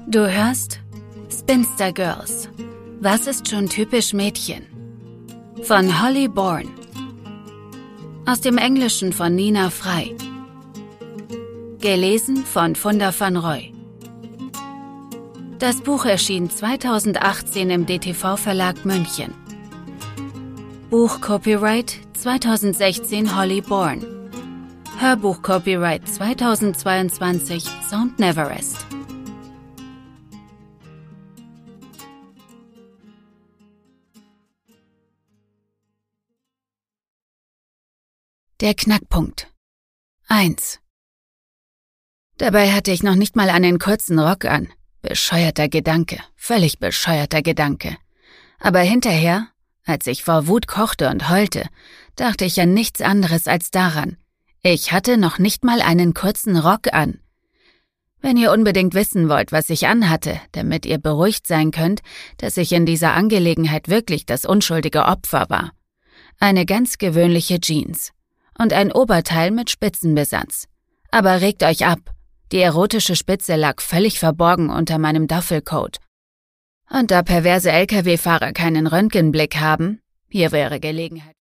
Du hörst Spinster Girls. Was ist schon typisch Mädchen? Von Holly Bourne. Aus dem Englischen von Nina Frey. Gelesen von Funda van Roy. Das Buch erschien 2018 im DTV-Verlag München. Buch-Copyright 2016 Holly Bourne. Hörbuch-Copyright 2022 Sound Neverest. Der Knackpunkt. 1. Dabei hatte ich noch nicht mal einen kurzen Rock an. Bescheuerter Gedanke, völlig bescheuerter Gedanke. Aber hinterher, als ich vor Wut kochte und heulte, dachte ich an nichts anderes als daran. Ich hatte noch nicht mal einen kurzen Rock an. Wenn ihr unbedingt wissen wollt, was ich anhatte, damit ihr beruhigt sein könnt, dass ich in dieser Angelegenheit wirklich das unschuldige Opfer war. Eine ganz gewöhnliche Jeans. Und ein Oberteil mit Spitzenbesatz. Aber regt euch ab. Die erotische Spitze lag völlig verborgen unter meinem Duffelcoat. Und da perverse Lkw-Fahrer keinen Röntgenblick haben, hier wäre Gelegenheit.